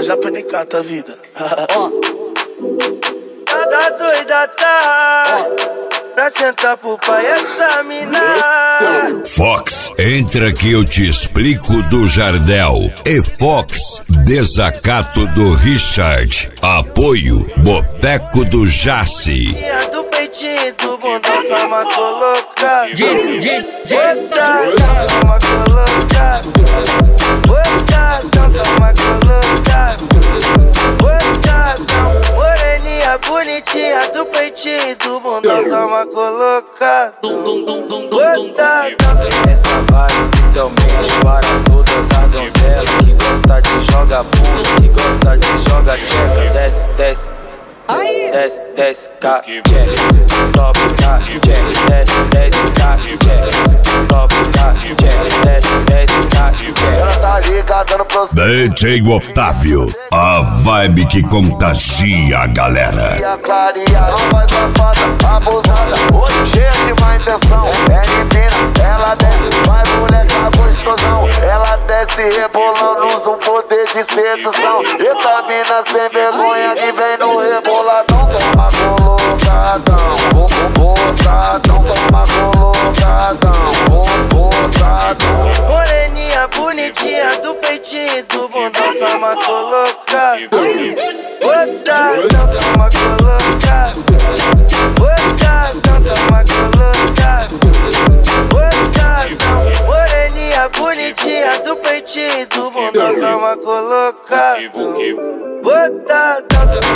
já penicata a vida. Tá doida, tá? Pra sentar pro pai essa mina. Fox, entra que eu te explico do Jardel. E Fox, desacato do Richard. Apoio, Boteco do Jaci. Do peitinho do bundão, toma colocar. Toma colocar. Toma colocar. Moreninha bonitinha do peitinho do bundão, toma colocar. Essa vai especialmente para todas as donzelas que gosta de jogar pulo, que gosta de jogar tcheca. Desce, desce, desce, desce, cá, tcheca. Sobe, cá, tcheca. Desce, desce, cá, tcheca. Sobe, cá, tcheca. Desce, desce, cá, tcheca. Ela tá ligada no processo. DJ Otávio, a vibe que contagia a galera. E a clareada, uma safada, abusada, hoje cheia de má intenção. É menina, ela desce, vai moleca gostosão. Ela desce rebolando, usa um poder de sedução. Eita mina sem vergonha que vem no reboladão. Toma colocadão, botadão. Toma colocadão, botadão. Moreninha bonitinha do peitinho do bundão, toma colocar. Botadão, toma colocar. Botadão, toma colocar. Botadão, moreninha bonitinha do peitinho do bundão, toma colocar. Botadão.